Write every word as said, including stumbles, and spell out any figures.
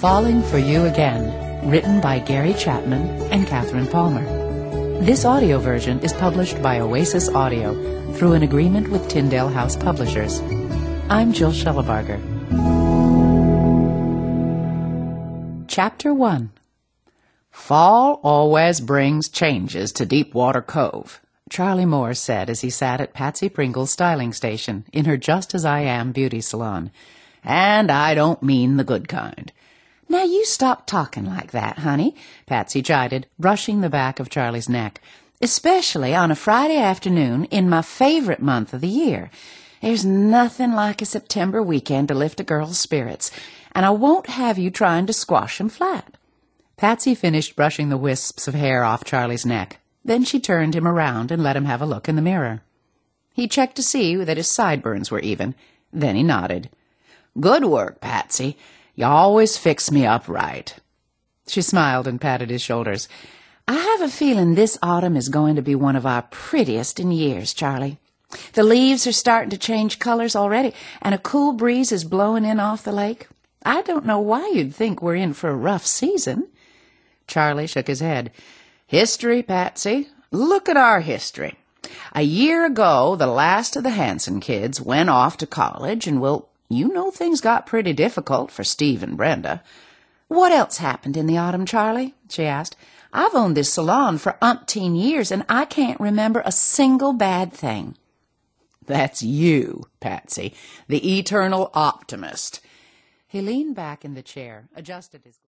Falling for You Again, written by Gary Chapman and Catherine Palmer. This audio version is published by Oasis Audio through an agreement with Tyndale House Publishers. I'm Jill Schellebarger. Chapter one. Fall always brings changes to Deepwater Cove, Charlie Moore said as he sat at Patsy Pringle's styling station in her Just As I Am beauty salon. And I don't mean the good kind. Now you stop talking like that, honey, Patsy chided, brushing the back of Charlie's neck. Especially on a Friday afternoon in my favorite month of the year. There's nothing like a September weekend to lift a girl's spirits, and I won't have you trying to squash 'em flat. Patsy finished brushing the wisps of hair off Charlie's neck. Then she turned him around and let him have a look in the mirror. He checked to see that his sideburns were even. Then he nodded. Good work, Patsy. You always fix me up right. She smiled and patted his shoulders. I have a feeling this autumn is going to be one of our prettiest in years, Charlie. The leaves are starting to change colors already, and a cool breeze is blowing in off the lake. I don't know why you'd think we're in for a rough season. Charlie shook his head. History, Patsy. Look at our history. A year ago, the last of the Hanson kids went off to college, and, well, you know things got pretty difficult for Steve and Brenda. What else happened in the autumn, Charlie? She asked. I've owned this salon for umpteen years, and I can't remember a single bad thing. That's you, Patsy, the eternal optimist. He leaned back in the chair, adjusted his